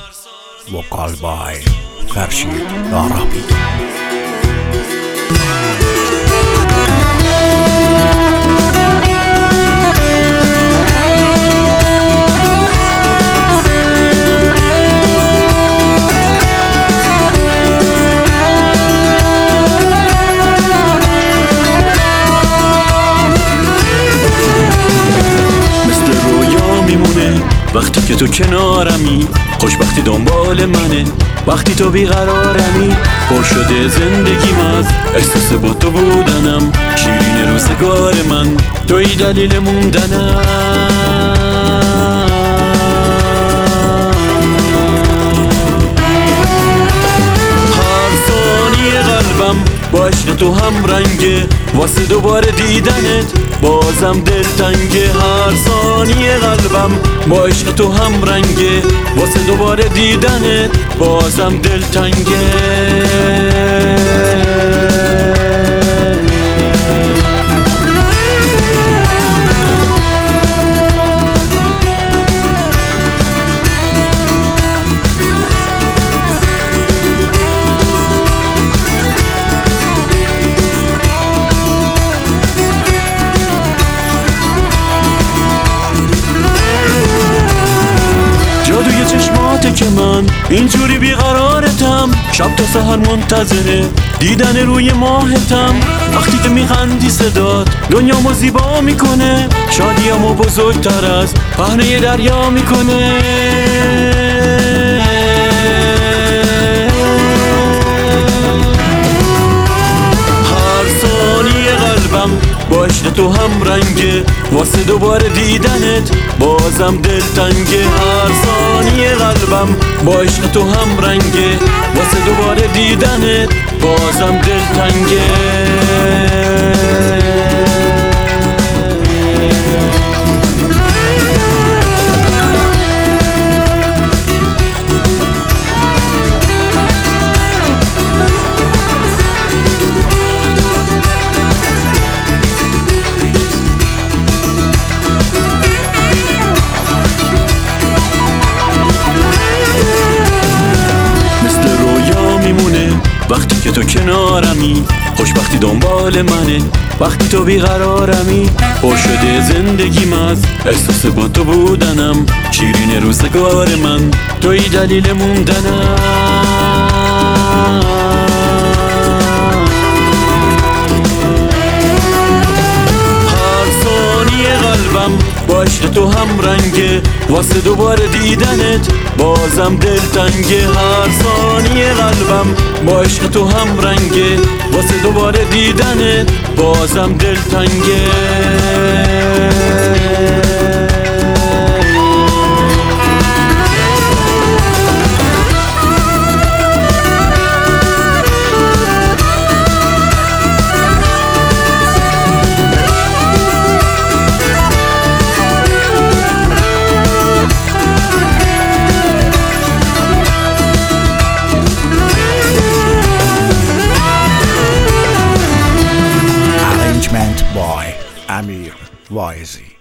وقال باي فرشيد العربي. وقتی که تو کنارمی، خوشبختی دنبال منه. وقتی تو بیقرارمی، پر شده زندگیم از احساس با تو بودنم. شیرین روزگار من، توی دلیل موندنم. هر ثانیه قلبم با عشق تو هم رنگه، واسه دوباره دیدنت بازم دلتنگه. هر ثانیه قلبم با عشق تو هم رنگه، واسه دوباره دیدنت بازم دلتنگه. جادوی چشماته که من اینجوری بیقرارتم، شب تا سحر منتظره دیدن روی ماهتم. وقتی که میخندی صدات دنیامو زیبا میکنه، شادیامو بزرگتر از پهنه دریا میکنه. با عشق تو هم رنگه، واسه دوباره دیدنت بازم دلتنگه. هر ثانیه قلبم با عشق تو هم رنگه، واسه دوباره دیدنت بازم دلتنگه. وقتی که تو کنارمی، خوشبختی دنبال منه. وقتی تو بیقرارمی، پر شده زندگیم از احساس با تو بودنم. شیرین روزگار من، توی دلیل موندنم. با عشق تو هم رنگه، واسه دوباره دیدنت بازم دلتنگه. هر ثانیه قلبم با عشق تو هم رنگه، واسه دوباره دیدنت بازم دلتنگه. by Amir Waizi.